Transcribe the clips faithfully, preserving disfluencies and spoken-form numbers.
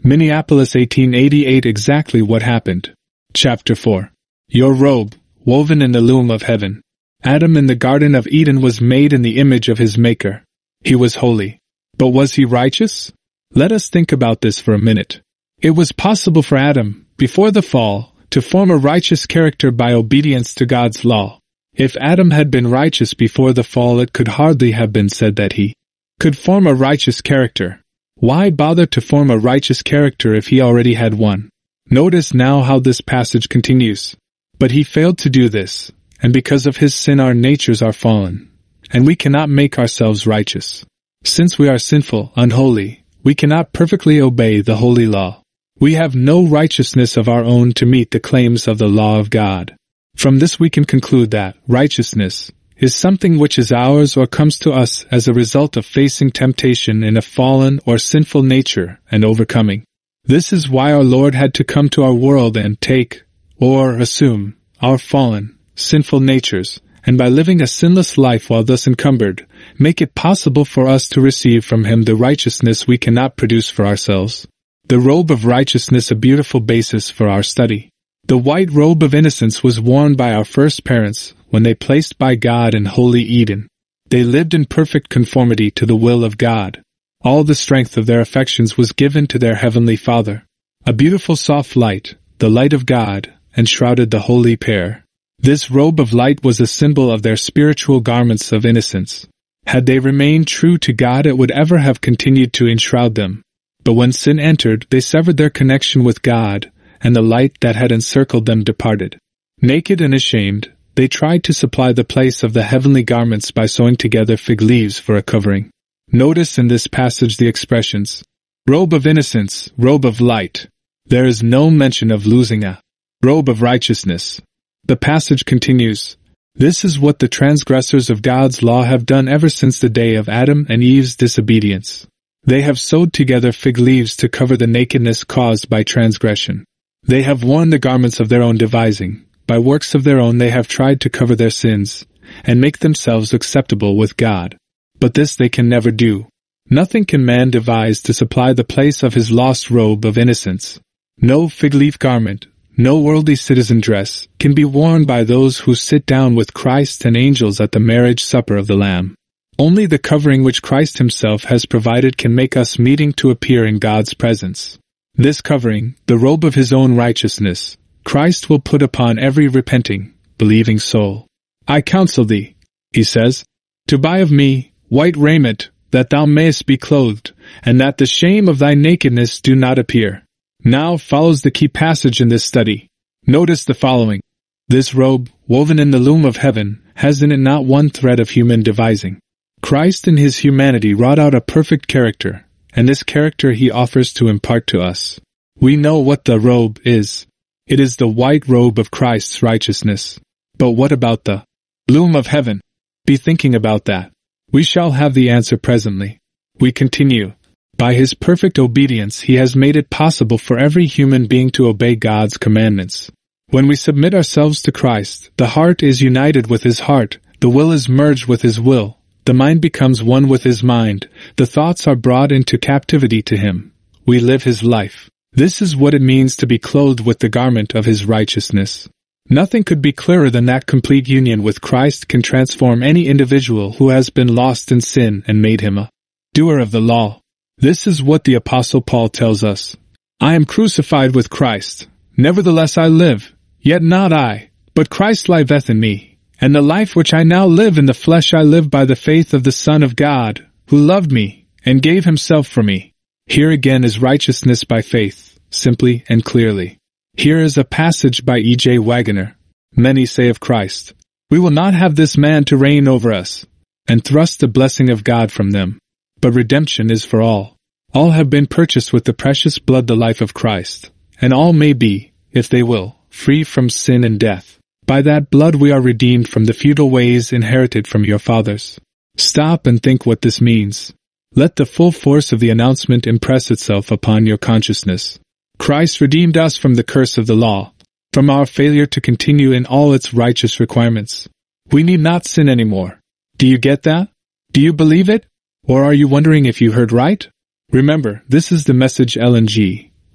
Minneapolis eighteen eighty-eight. Exactly what happened. Chapter four. Your robe, woven in the loom of heaven. Adam in the Garden of Eden was made in the image of his Maker. He was holy. But was he righteous? Let us think about this for a minute. It was possible for Adam, before the fall, to form a righteous character by obedience to God's law. If Adam had been righteous before the fall, it could hardly have been said that he could form a righteous character. Why bother to form a righteous character if he already had one? Notice now how this passage continues. But he failed to do this, and because of his sin our natures are fallen, and we cannot make ourselves righteous. Since we are sinful, unholy, we cannot perfectly obey the holy law. We have no righteousness of our own to meet the claims of the law of God. From this we can conclude that righteousness is something which is ours or comes to us as a result of facing temptation in a fallen or sinful nature and overcoming. This is why our Lord had to come to our world and take, or assume, our fallen, sinful natures, and by living a sinless life while thus encumbered, make it possible for us to receive from Him the righteousness we cannot produce for ourselves. The robe of righteousness, a beautiful basis for our study. The white robe of innocence was worn by our first parents when they placed by God in holy Eden. They lived in perfect conformity to the will of God. All the strength of their affections was given to their heavenly Father. A beautiful soft light, the light of God, enshrouded the holy pair. This robe of light was a symbol of their spiritual garments of innocence. Had they remained true to God, it would ever have continued to enshroud them. But when sin entered, they severed their connection with God, and the light that had encircled them departed. Naked and ashamed, they tried to supply the place of the heavenly garments by sewing together fig leaves for a covering. Notice in this passage the expressions, robe of innocence, robe of light. There is no mention of losing a robe of righteousness. The passage continues, this is what the transgressors of God's law have done ever since the day of Adam and Eve's disobedience. They have sewed together fig leaves to cover the nakedness caused by transgression. They have worn the garments of their own devising. By works of their own they have tried to cover their sins, and make themselves acceptable with God. But this they can never do. Nothing can man devise to supply the place of his lost robe of innocence. No fig leaf garment, no worldly citizen dress, can be worn by those who sit down with Christ and angels at the marriage supper of the Lamb. Only the covering which Christ Himself has provided can make us meeting to appear in God's presence. This covering, the robe of His own righteousness, Christ will put upon every repenting, believing soul. I counsel thee, He says, to buy of me white raiment, that thou mayest be clothed, and that the shame of thy nakedness do not appear. Now follows the key passage in this study. Notice the following. This robe, woven in the loom of heaven, has in it not one thread of human devising. Christ in His humanity wrought out a perfect character, and this character He offers to impart to us. We know what the robe is. It is the white robe of Christ's righteousness. But what about the loom of heaven? Be thinking about that. We shall have the answer presently. We continue. By His perfect obedience He has made it possible for every human being to obey God's commandments. When we submit ourselves to Christ, the heart is united with His heart, the will is merged with His will, the mind becomes one with His mind, the thoughts are brought into captivity to Him. We live His life. This is what it means to be clothed with the garment of His righteousness. Nothing could be clearer than that complete union with Christ can transform any individual who has been lost in sin and made him a doer of the law. This is what the Apostle Paul tells us. I am crucified with Christ. Nevertheless I live, yet not I, but Christ liveth in me. And the life which I now live in the flesh I live by the faith of the Son of God, who loved me, and gave Himself for me. Here again is righteousness by faith, simply and clearly. Here is a passage by E J Waggoner. Many say of Christ, we will not have this man to reign over us, and thrust the blessing of God from them. But redemption is for all. All have been purchased with the precious blood, the life of Christ, and all may be, if they will, free from sin and death. By that blood we are redeemed from the futile ways inherited from your fathers. Stop and think what this means. Let the full force of the announcement impress itself upon your consciousness. Christ redeemed us from the curse of the law, from our failure to continue in all its righteous requirements. We need not sin anymore. Do you get that? Do you believe it? Or are you wondering if you heard right? Remember, this is the message Ellen G.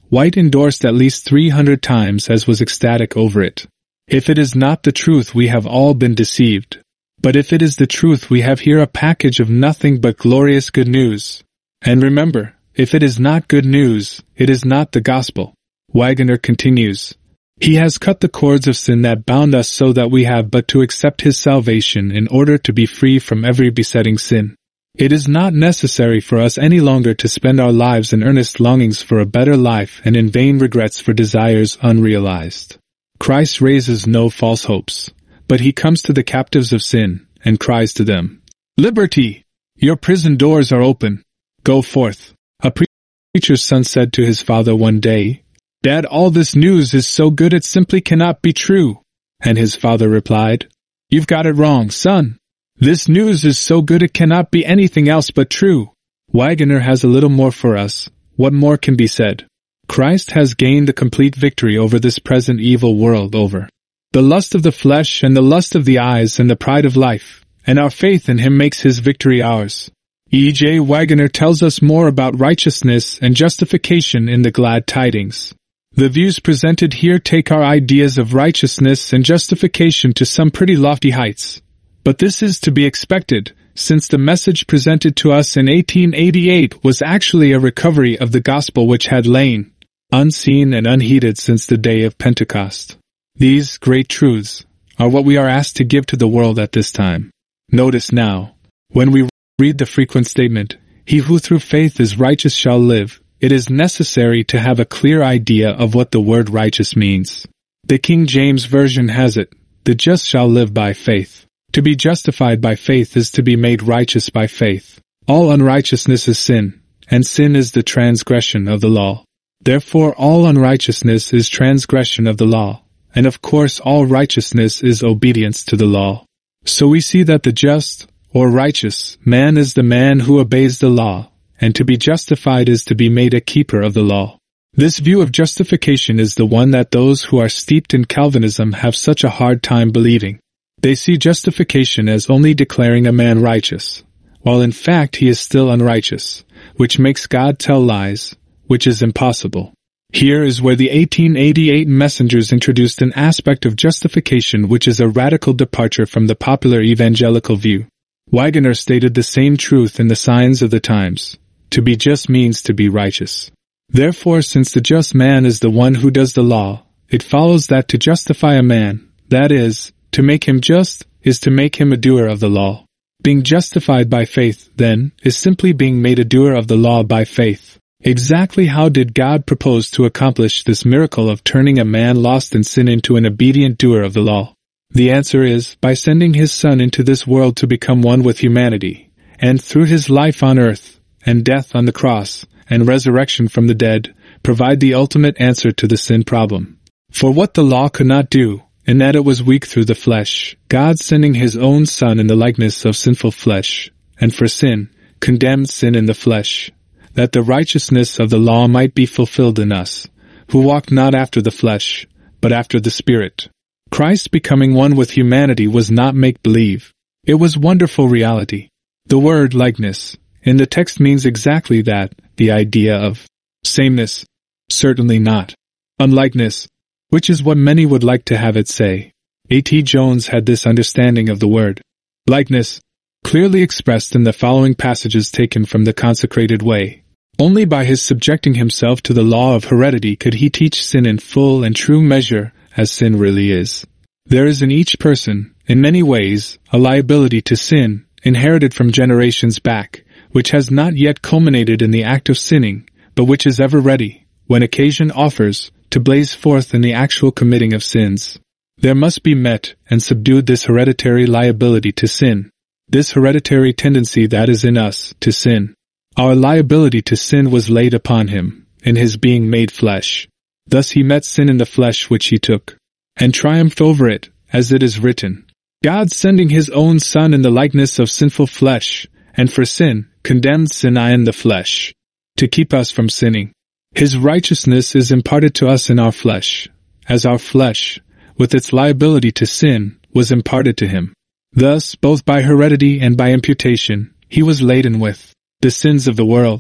White endorsed at least three hundred times, as was ecstatic over it. If it is not the truth, we have all been deceived. But if it is the truth, we have here a package of nothing but glorious good news. And remember, if it is not good news, it is not the gospel. Waggoner continues, He has cut the cords of sin that bound us so that we have but to accept His salvation in order to be free from every besetting sin. It is not necessary for us any longer to spend our lives in earnest longings for a better life and in vain regrets for desires unrealized. Christ raises no false hopes, but He comes to the captives of sin and cries to them, Liberty! Your prison doors are open. Go forth. A preacher's son said to his father one day, Dad, all this news is so good it simply cannot be true. And his father replied, You've got it wrong, son. This news is so good it cannot be anything else but true. Waggoner has a little more for us. What more can be said? Christ has gained the complete victory over this present evil world, over the lust of the flesh and the lust of the eyes and the pride of life, and our faith in Him makes His victory ours. E J Waggoner tells us more about righteousness and justification in the Glad Tidings. The views presented here take our ideas of righteousness and justification to some pretty lofty heights. But this is to be expected, since the message presented to us in eighteen eighty-eight was actually a recovery of the gospel which had lain unseen and unheeded since the day of Pentecost. These great truths are what we are asked to give to the world at this time. Notice now, when we read the frequent statement, He who through faith is righteous shall live, it is necessary to have a clear idea of what the word righteous means. The King James Version has it, the just shall live by faith. To be justified by faith is to be made righteous by faith. All unrighteousness is sin, and sin is the transgression of the law. Therefore all unrighteousness is transgression of the law, and of course all righteousness is obedience to the law. So we see that the just, or righteous, man is the man who obeys the law, and to be justified is to be made a keeper of the law. This view of justification is the one that those who are steeped in Calvinism have such a hard time believing. They see justification as only declaring a man righteous, while in fact he is still unrighteous, which makes God tell lies, which is impossible. Here is where the eighteen eighty-eight messengers introduced an aspect of justification which is a radical departure from the popular evangelical view. Waggoner stated the same truth in the Signs of the Times. To be just means to be righteous. Therefore, since the just man is the one who does the law, it follows that to justify a man, that is, to make him just, is to make him a doer of the law. Being justified by faith, then, is simply being made a doer of the law by faith. Exactly how did God propose to accomplish this miracle of turning a man lost in sin into an obedient doer of the law? The answer is, by sending His Son into this world to become one with humanity, and through His life on earth, and death on the cross, and resurrection from the dead, provide the ultimate answer to the sin problem. For what the law could not do, in that it was weak through the flesh, God sending His own Son in the likeness of sinful flesh, and for sin, condemned sin in the flesh, that the righteousness of the law might be fulfilled in us, who walk not after the flesh, but after the Spirit. Christ becoming one with humanity was not make-believe. It was wonderful reality. The word likeness in the text means exactly that, the idea of sameness. Certainly not unlikeness, which is what many would like to have it say. A T Jones had this understanding of the word likeness, clearly expressed in the following passages taken from the Consecrated Way. Only by his subjecting himself to the law of heredity could he teach sin in full and true measure, as sin really is. There is in each person, in many ways, a liability to sin, inherited from generations back, which has not yet culminated in the act of sinning, but which is ever ready, when occasion offers, to blaze forth in the actual committing of sins. There must be met and subdued this hereditary liability to sin, this hereditary tendency that is in us, to sin. Our liability to sin was laid upon Him, in His being made flesh. Thus He met sin in the flesh which He took, and triumphed over it, as it is written, God sending His own Son in the likeness of sinful flesh, and for sin, condemned sin in the flesh, to keep us from sinning. His righteousness is imparted to us in our flesh, as our flesh, with its liability to sin, was imparted to Him. Thus, both by heredity and by imputation, He was laden with the sins of the world.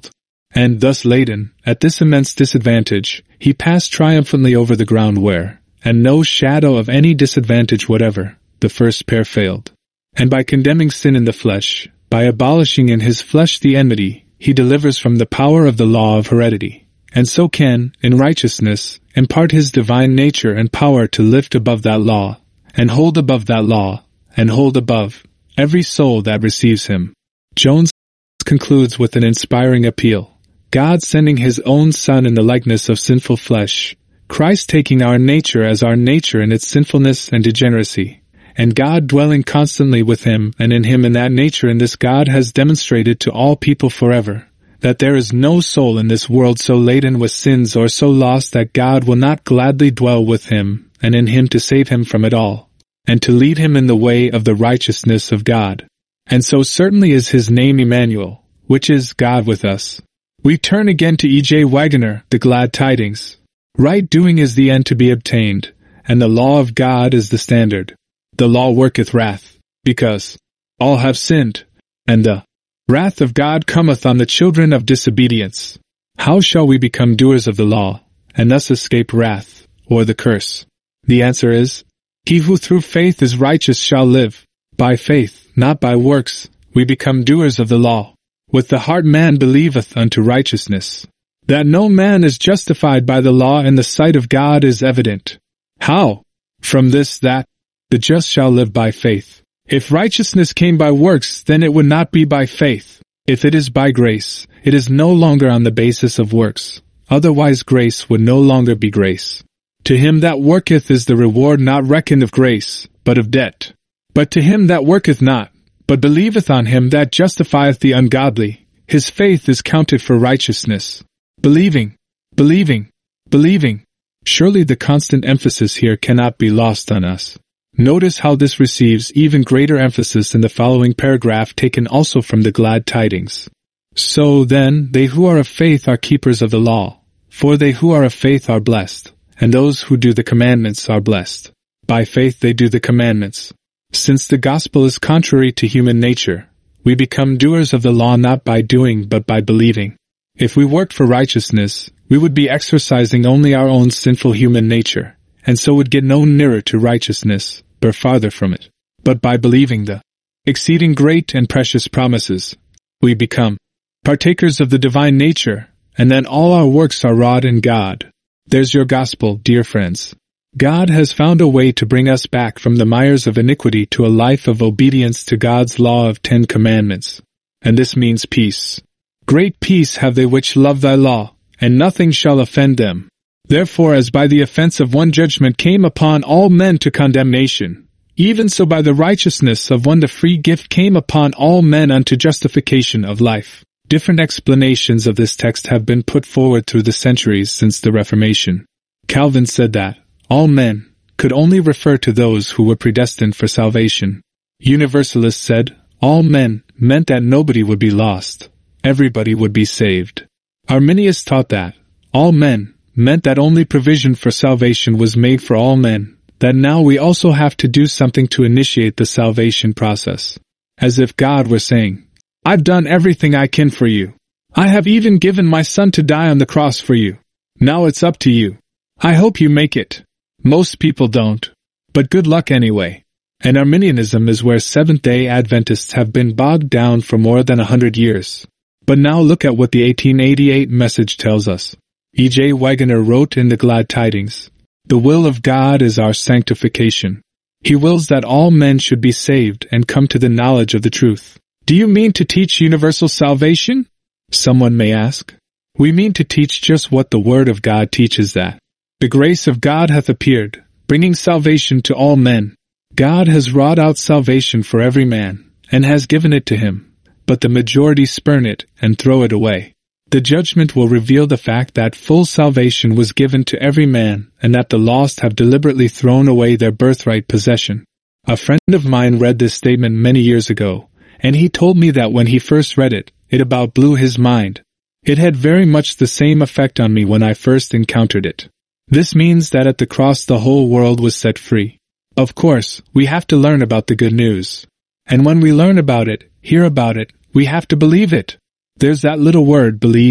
And thus laden, at this immense disadvantage, he passed triumphantly over the ground where, and no shadow of any disadvantage whatever, the first pair failed. And by condemning sin in the flesh, by abolishing in his flesh the enmity, he delivers from the power of the law of heredity, and so can, in righteousness, impart his divine nature and power to lift above that law, and hold above that law, and hold above every soul that receives him. Jones concludes with an inspiring appeal. God sending his own Son in the likeness of sinful flesh, Christ taking our nature as our nature in its sinfulness and degeneracy, and God dwelling constantly with him and in him in that nature, in this God has demonstrated to all people forever that there is no soul in this world so laden with sins or so lost that God will not gladly dwell with him and in him to save him from it all, and to lead him in the way of the righteousness of God. And so certainly is his name Emmanuel, which is God with us. We turn again to E J Waggoner, the glad tidings. Right doing is the end to be obtained, and the law of God is the standard. The law worketh wrath, because all have sinned, and the wrath of God cometh on the children of disobedience. How shall we become doers of the law, and thus escape wrath, or the curse? The answer is, he who through faith is righteous shall live. By faith, not by works, we become doers of the law. With the heart man believeth unto righteousness. That no man is justified by the law in the sight of God is evident. How? From this that the just shall live by faith. If righteousness came by works, then it would not be by faith. If it is by grace, it is no longer on the basis of works. Otherwise grace would no longer be grace. To him that worketh is the reward not reckoned of grace, but of debt. But to him that worketh not, but believeth on him that justifieth the ungodly, his faith is counted for righteousness. Believing, believing, believing. Surely the constant emphasis here cannot be lost on us. Notice how this receives even greater emphasis in the following paragraph, taken also from the glad tidings. So then, they who are of faith are keepers of the law, for they who are of faith are blessed, and those who do the commandments are blessed. By faith they do the commandments. Since the gospel is contrary to human nature, we become doers of the law not by doing but by believing. If we worked for righteousness, we would be exercising only our own sinful human nature, and so would get no nearer to righteousness, but farther from it. But by believing the exceeding great and precious promises, we become partakers of the divine nature, and then all our works are wrought in God. There's your gospel, dear friends. God has found a way to bring us back from the mires of iniquity to a life of obedience to God's law of Ten Commandments. And this means peace. Great peace have they which love thy law, and nothing shall offend them. Therefore, as by the offense of one judgment came upon all men to condemnation, even so by the righteousness of one the free gift came upon all men unto justification of life. Different explanations of this text have been put forward through the centuries since the Reformation. Calvin said that all men could only refer to those who were predestined for salvation. Universalists said all men meant that nobody would be lost. Everybody would be saved. Arminius taught that all men meant that only provision for salvation was made for all men, that now we also have to do something to initiate the salvation process. As if God were saying, I've done everything I can for you. I have even given my son to die on the cross for you. Now it's up to you. I hope you make it. Most people don't. But good luck anyway. And Arminianism is where Seventh-day Adventists have been bogged down for more than a hundred years. But now look at what the eighteen eighty-eight message tells us. E J Waggoner wrote in the Glad Tidings, the will of God is our sanctification. He wills that all men should be saved and come to the knowledge of the truth. Do you mean to teach universal salvation? Someone may ask. We mean to teach just what the Word of God teaches, that the grace of God hath appeared, bringing salvation to all men. God has wrought out salvation for every man, and has given it to him. But the majority spurn it and throw it away. The judgment will reveal the fact that full salvation was given to every man, and that the lost have deliberately thrown away their birthright possession. A friend of mine read this statement many years ago, and he told me that when he first read it, it about blew his mind. It had very much the same effect on me when I first encountered it. This means that at the cross the whole world was set free. Of course, we have to learn about the good news. And when we learn about it, hear about it, we have to believe it. There's that little word, believe,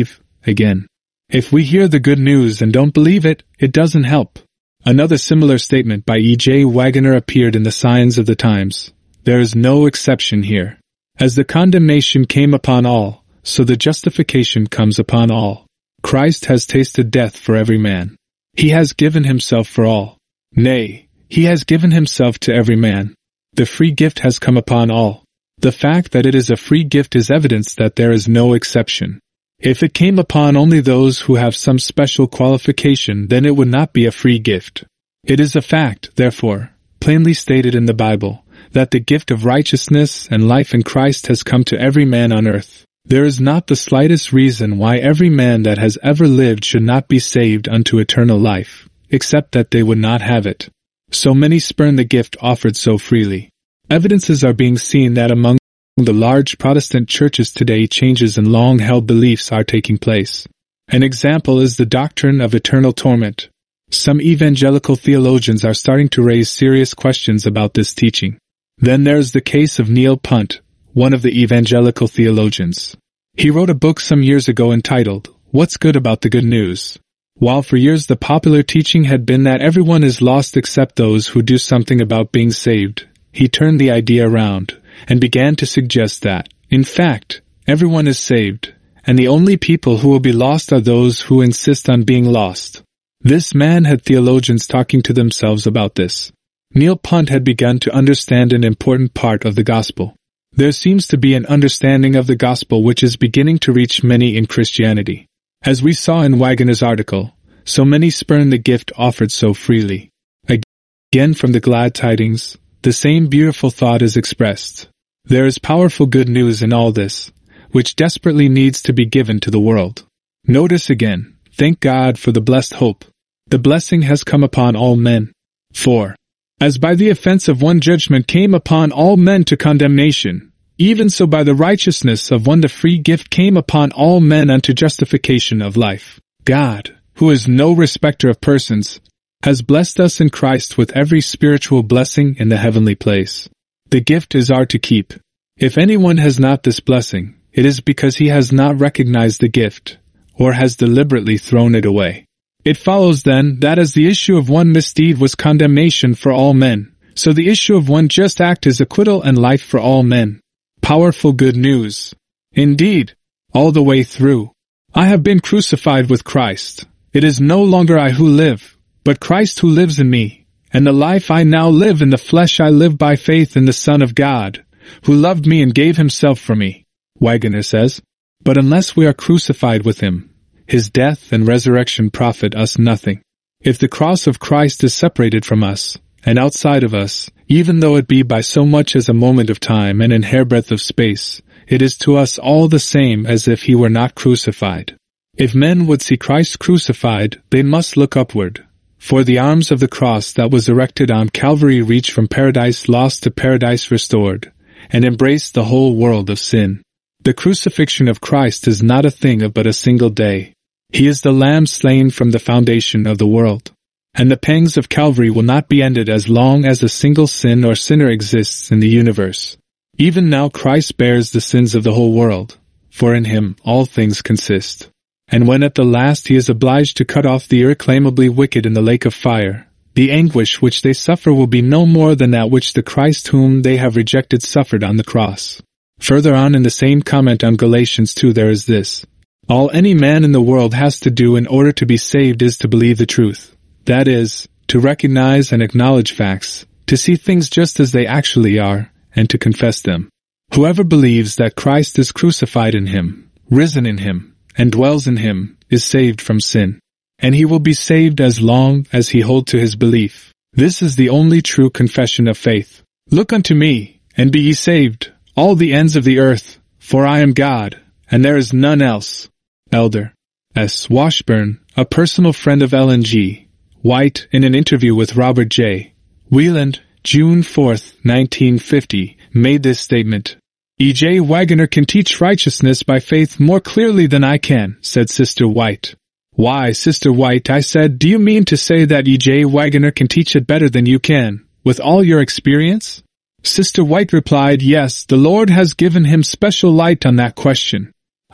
again. If we hear the good news and don't believe it, it doesn't help. Another similar statement by E J Waggoner appeared in the Signs of the Times. There is no exception here. As the condemnation came upon all, so the justification comes upon all. Christ has tasted death for every man. He has given himself for all. Nay, he has given himself to every man. The free gift has come upon all. The fact that it is a free gift is evidence that there is no exception. If it came upon only those who have some special qualification, then it would not be a free gift. It is a fact, therefore, plainly stated in the Bible, that the gift of righteousness and life in Christ has come to every man on earth. There is not the slightest reason why every man that has ever lived should not be saved unto eternal life, except that they would not have it. So many spurn the gift offered so freely. Evidences are being seen that among the large Protestant churches today changes in long-held beliefs are taking place. An example is the doctrine of eternal torment. Some evangelical theologians are starting to raise serious questions about this teaching. Then there's the case of Neil Punt, one of the evangelical theologians. He wrote a book some years ago entitled, What's Good About the Good News? While for years the popular teaching had been that everyone is lost except those who do something about being saved, he turned the idea around and began to suggest that, in fact, everyone is saved, and the only people who will be lost are those who insist on being lost. This man had theologians talking to themselves about this. Neil Punt had begun to understand an important part of the gospel. There seems to be an understanding of the gospel which is beginning to reach many in Christianity. As we saw in Waggoner's article, so many spurn the gift offered so freely. Again from the Glad Tidings, the same beautiful thought is expressed. There is powerful good news in all this, which desperately needs to be given to the world. Notice again, thank God for the blessed hope. The blessing has come upon all men. four. As by the offense of one judgment came upon all men to condemnation, even so by the righteousness of one the free gift came upon all men unto justification of life. God, who is no respecter of persons, has blessed us in Christ with every spiritual blessing in the heavenly place. The gift is ours to keep. If anyone has not this blessing, it is because he has not recognized the gift, or has deliberately thrown it away. It follows then that as the issue of one misdeed was condemnation for all men, so the issue of one just act is acquittal and life for all men. Powerful good news. Indeed, all the way through. I have been crucified with Christ. It is no longer I who live, but Christ who lives in me, and the life I now live in the flesh I live by faith in the Son of God, who loved me and gave himself for me, Waggoner says. But unless we are crucified with him, his death and resurrection profit us nothing. If the cross of Christ is separated from us, and outside of us, even though it be by so much as a moment of time and an hairbreadth of space, it is to us all the same as if he were not crucified. If men would see Christ crucified, they must look upward. For the arms of the cross that was erected on Calvary reach from paradise lost to paradise restored, and embrace the whole world of sin. The crucifixion of Christ is not a thing of but a single day. He is the Lamb slain from the foundation of the world. And the pangs of Calvary will not be ended as long as a single sin or sinner exists in the universe. Even now Christ bears the sins of the whole world, for in him all things consist. And when at the last he is obliged to cut off the irreclaimably wicked in the lake of fire, the anguish which they suffer will be no more than that which the Christ whom they have rejected suffered on the cross. Further on in the same comment on Galatians two there is this: all any man in the world has to do in order to be saved is to believe the truth. That is, to recognize and acknowledge facts, to see things just as they actually are, and to confess them. Whoever believes that Christ is crucified in him, risen in him, and dwells in him, is saved from sin. And he will be saved as long as he hold to his belief. This is the only true confession of faith. Look unto me, and be ye saved, all the ends of the earth, for I am God, and there is none else. Elder S. Washburn, a personal friend of Ellen G. White, in an interview with Robert J. Wieland, June fourth, nineteen fifty, made this statement. E J Waggoner can teach righteousness by faith more clearly than I can, said Sister White. Why, Sister White, I said, do you mean to say that E J Waggoner can teach it better than you can, with all your experience? Sister White replied, yes, the Lord has given him special light on that question.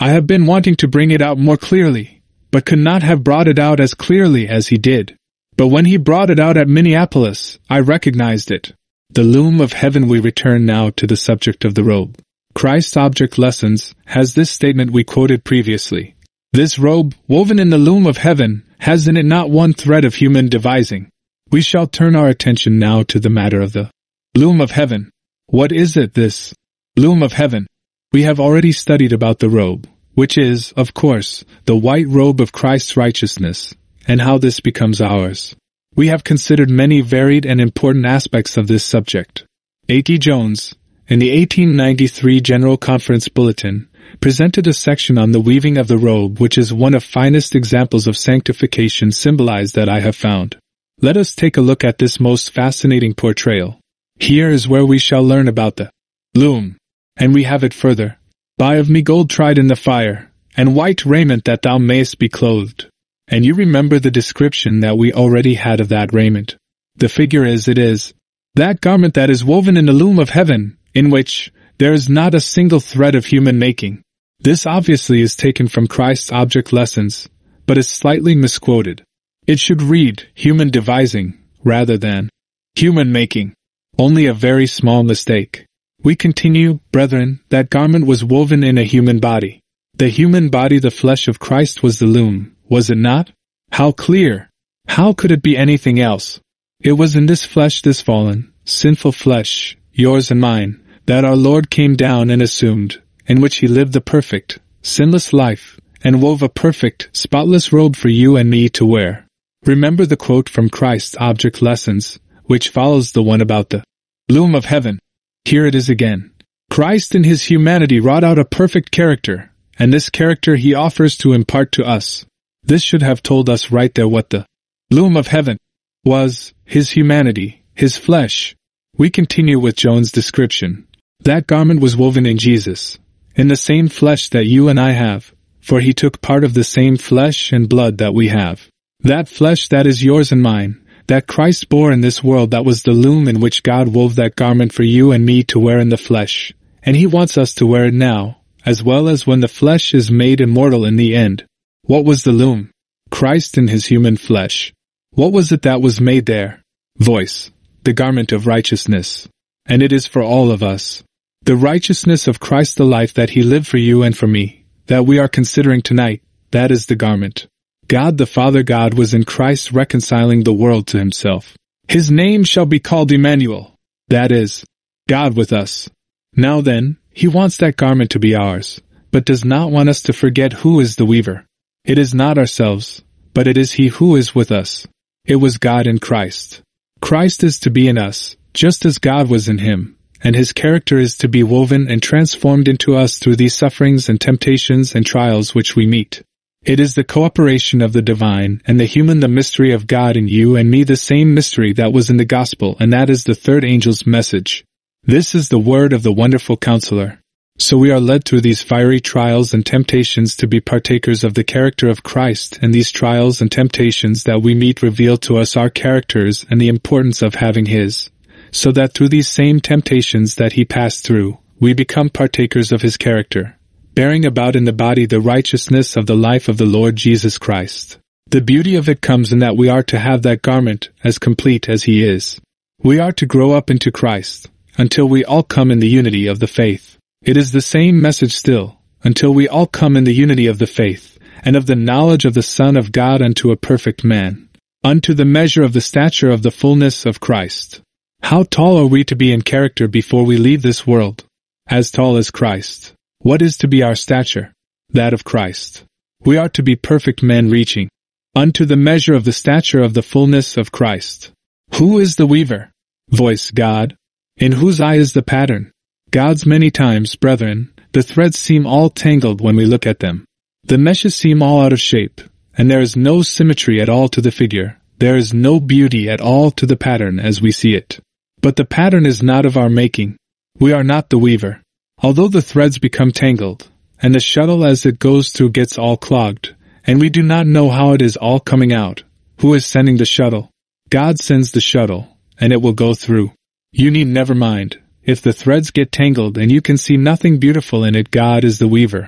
I have been wanting to bring it out more clearly, but could not have brought it out as clearly as he did. But when he brought it out at Minneapolis, I recognized it. The loom of heaven. We return now to the subject of the robe. Christ's Object Lessons has this statement we quoted previously. This robe, woven in the loom of heaven, has in it not one thread of human devising. We shall turn our attention now to the matter of the loom of heaven. What is it, this loom of heaven? We have already studied about the robe, which is, of course, the white robe of Christ's righteousness, and how this becomes ours. We have considered many varied and important aspects of this subject. A T Jones, in the eighteen ninety-three General Conference Bulletin, presented a section on the weaving of the robe, which is one of finest examples of sanctification symbolized that I have found. Let us take a look at this most fascinating portrayal. Here is where we shall learn about the loom. And we have it further. Buy of me gold tried in the fire, and white raiment that thou mayest be clothed. And you remember the description that we already had of that raiment. The figure is it is that garment that is woven in the loom of heaven, in which there is not a single thread of human making. This obviously is taken from Christ's Object Lessons, but is slightly misquoted. It should read human devising, rather than human making. Only a very small mistake. We continue, brethren, that garment was woven in a human body. The human body, the flesh of Christ, was the loom, was it not? How clear! How could it be anything else? It was in this flesh, this fallen, sinful flesh, yours and mine, that our Lord came down and assumed, in which he lived the perfect, sinless life, and wove a perfect, spotless robe for you and me to wear. Remember the quote from Christ's Object Lessons, which follows the one about the loom of heaven. Here it is again. Christ in his humanity wrought out a perfect character, and this character he offers to impart to us. This should have told us right there what the loom of heaven was, his humanity, his flesh. We continue with Jones' description. That garment was woven in Jesus, in the same flesh that you and I have, for he took part of the same flesh and blood that we have. That flesh that is yours and mine, that Christ bore in this world, that was the loom in which God wove that garment for you and me to wear in the flesh, and he wants us to wear it now, as well as when the flesh is made immortal in the end. What was the loom? Christ in his human flesh. What was it that was made there? Voice. The garment of righteousness. And it is for all of us. The righteousness of Christ, the life that he lived for you and for me, that we are considering tonight, that is the garment. God the Father God was in Christ reconciling the world to himself. His name shall be called Emmanuel. That is, God with us. Now then, he wants that garment to be ours, but does not want us to forget who is the weaver. It is not ourselves, but it is he who is with us. It was God in Christ. Christ is to be in us, just as God was in him, and his character is to be woven and transformed into us through these sufferings and temptations and trials which we meet. It is the cooperation of the divine and the human, the mystery of God in you and me, the same mystery that was in the gospel, and that is the third angel's message. This is the word of the wonderful counselor. So we are led through these fiery trials and temptations to be partakers of the character of Christ, and these trials and temptations that we meet reveal to us our characters and the importance of having his, so that through these same temptations that he passed through, we become partakers of his character, bearing about in the body the righteousness of the life of the Lord Jesus Christ. The beauty of it comes in that we are to have that garment as complete as he is. We are to grow up into Christ, until we all come in the unity of the faith. It is the same message still, until we all come in the unity of the faith, and of the knowledge of the Son of God unto a perfect man, unto the measure of the stature of the fullness of Christ. How tall are we to be in character before we leave this world? As tall as Christ. What is to be our stature? That of Christ. We are to be perfect men, reaching unto the measure of the stature of the fullness of Christ. Who is the weaver? Voice. God. In whose eye is the pattern? God's. Many times, brethren, the threads seem all tangled when we look at them. The meshes seem all out of shape, and there is no symmetry at all to the figure. There is no beauty at all to the pattern as we see it. But the pattern is not of our making. We are not the weaver. Although the threads become tangled, and the shuttle as it goes through gets all clogged, and we do not know how it is all coming out, who is sending the shuttle? God sends the shuttle, and it will go through. You need never mind. If the threads get tangled and you can see nothing beautiful in it, God is the weaver.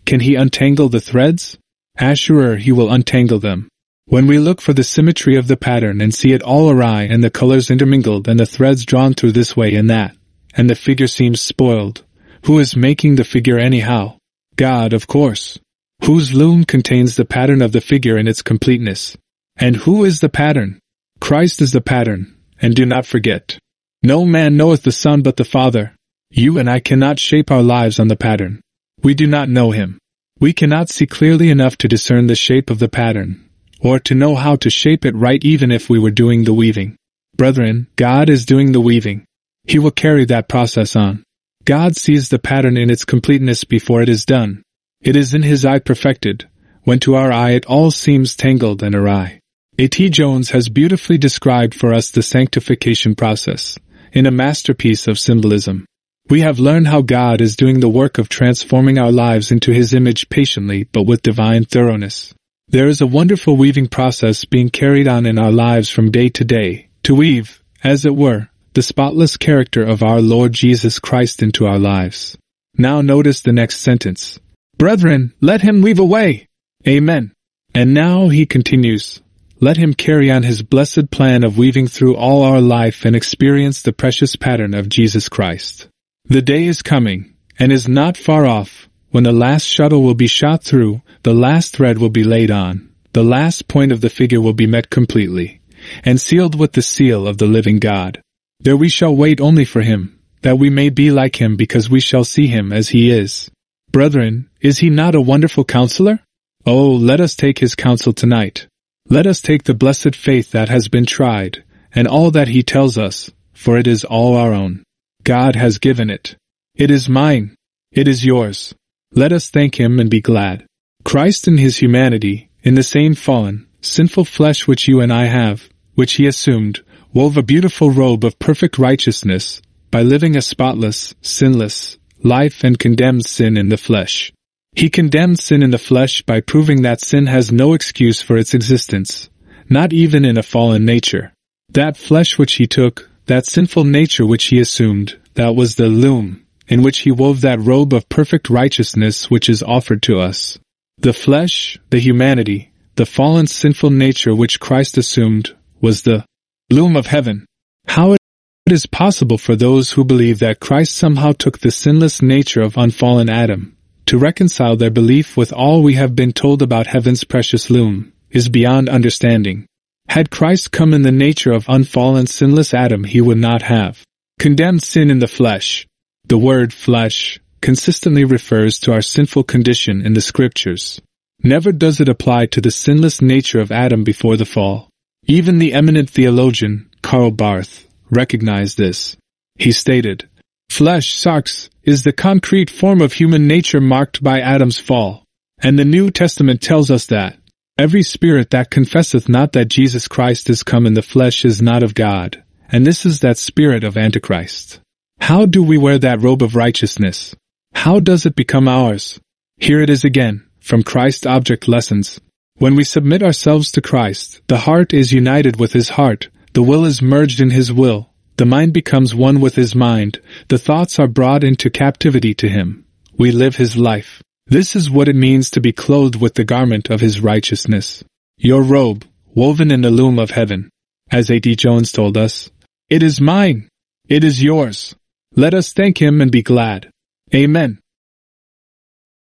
Can he untangle the threads? Assurer, he will untangle them. When we look for the symmetry of the pattern and see it all awry and the colors intermingled and the threads drawn through this way and that, and the figure seems spoiled, who is making the figure anyhow? God, of course. Whose loom contains the pattern of the figure in its completeness? And who is the pattern? Christ is the pattern, and do not forget. No man knoweth the Son but the Father. You and I cannot shape our lives on the pattern. We do not know him. We cannot see clearly enough to discern the shape of the pattern, or to know how to shape it right even if we were doing the weaving. Brethren, God is doing the weaving. He will carry that process on. God sees the pattern in its completeness before it is done. It is in his eye perfected, when to our eye it all seems tangled and awry. A T Jones has beautifully described for us the sanctification process, in a masterpiece of symbolism. We have learned how God is doing the work of transforming our lives into his image patiently but with divine thoroughness. There is a wonderful weaving process being carried on in our lives from day to day, to weave, as it were, the spotless character of our Lord Jesus Christ into our lives. Now notice the next sentence. Brethren, let him weave away. Amen. And now he continues. Let him carry on his blessed plan of weaving through all our life and experience the precious pattern of Jesus Christ. The day is coming, and is not far off, when the last shuttle will be shot through, the last thread will be laid on, the last point of the figure will be met completely, and sealed with the seal of the living God. There we shall wait only for him, that we may be like him because we shall see him as he is. Brethren, is he not a wonderful counselor? Oh, let us take his counsel tonight. Let us take the blessed faith that has been tried, and all that he tells us, for it is all our own. God has given it. It is mine. It is yours. Let us thank him and be glad. Christ in his humanity, in the same fallen, sinful flesh which you and I have, which he assumed, wove a beautiful robe of perfect righteousness, by living a spotless, sinless life and condemned sin in the flesh. He condemned sin in the flesh by proving that sin has no excuse for its existence, not even in a fallen nature. That flesh which he took, that sinful nature which he assumed, that was the loom, in which he wove that robe of perfect righteousness which is offered to us. The flesh, the humanity, the fallen sinful nature which Christ assumed, was the loom of heaven. How it is possible for those who believe that Christ somehow took the sinless nature of unfallen Adam, to reconcile their belief with all we have been told about heaven's precious loom, is beyond understanding. Had Christ come in the nature of unfallen sinless Adam, he would not have condemned sin in the flesh. The word flesh consistently refers to our sinful condition in the scriptures. Never does it apply to the sinless nature of Adam before the fall. Even the eminent theologian, Karl Barth, recognized this. He stated, Flesh, sarx, is the concrete form of human nature marked by Adam's fall. And the New Testament tells us that every spirit that confesseth not that Jesus Christ is come in the flesh is not of God, and this is that spirit of Antichrist. How do we wear that robe of righteousness? How does it become ours? Here it is again, from Christ Object Lessons. When we submit ourselves to Christ, the heart is united with his heart, the will is merged in his will, the mind becomes one with his mind, the thoughts are brought into captivity to him. We live his life. This is what it means to be clothed with the garment of his righteousness. Your robe, woven in the loom of heaven. As A T Jones told us, it is mine. It is yours. Let us thank him and be glad. Amen.